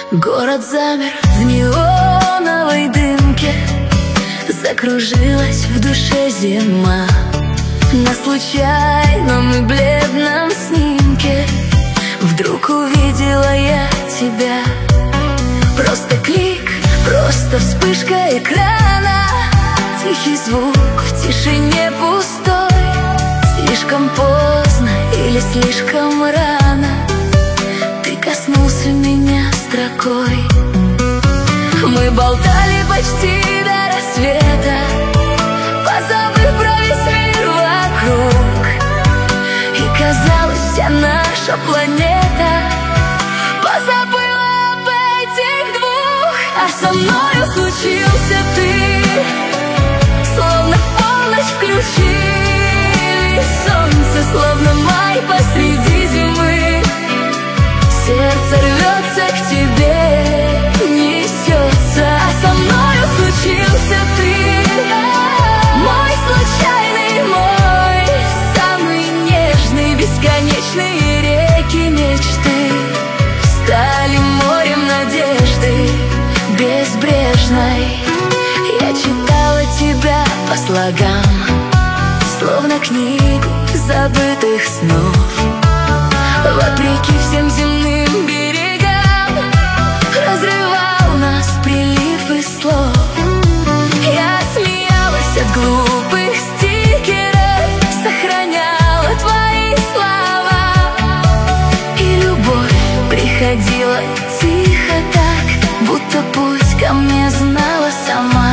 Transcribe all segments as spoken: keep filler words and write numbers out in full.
Город замер в неоновой дымке, закружилась в душе зима. На случайном и бледном снимке вдруг увидела я тебя. Просто клик, просто вспышка экрана, тихий звук в тишине пустой. Слишком поздно или слишком рано ты коснулся меня строкой. Мы болтали почти до рассвета, позабыв про весь мир вокруг. И казалось, вся наша планета позабыла об этих двух. А со мною случился ты, словно в полночь включили солнце, словно май посреди зимы. Сердце рвется к тебе, несется. А со мною случился ты, мой случайный, мой самый нежный. Бесконечные реки мечты стали морем надежды безбрежной. Я читала тебя по слогам, словно книгу забытых снов. Вопреки всем земным берегам разрывал нас прилив из слов. Я смеялась от глупых стикеров, сохраняла твои слова. И любовь приходила тихо так, будто путь ко мне знала сама.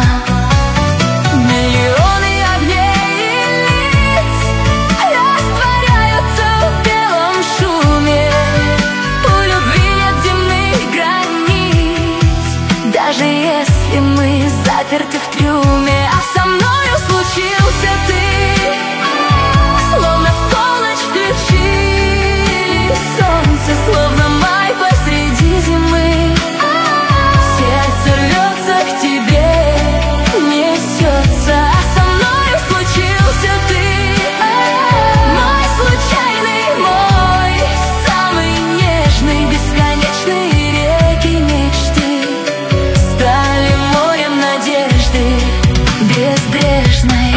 Миллионы огней и лиц растворяются в белом шуме. У любви нет земных границ, даже если мы заперты в трюме. А со мною случился ты, словно в полночь включили солнце, словно май посреди зимы. Сердце рвется к тебе, несется. А со мною случился ты, мой случайный, мой самый нежный. Бесконечные реки мечты стали морем надежды безбрежной.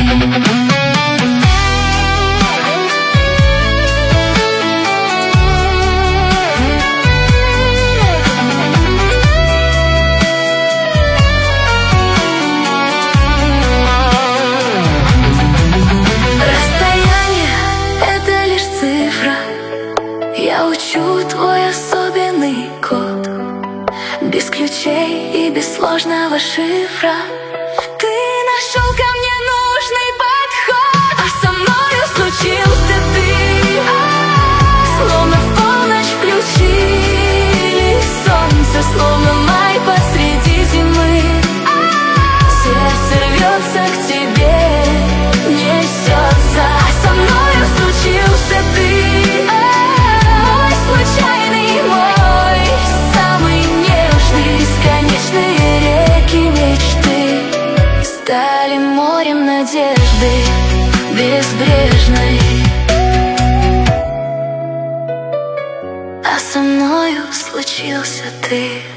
Я учу твой особенный код, без ключей и без сложного шифра. Ты нашел ко мне нужный подход. А со мною случился ты, словно в полночь включили солнце, словно май посреди зимы. Сердце рвется к тебе, несется. А со мною случился ты, случайный, мой самый нежный. Бесконечные реки мечты стали морем надежды безбрежной. А со мною случился ты.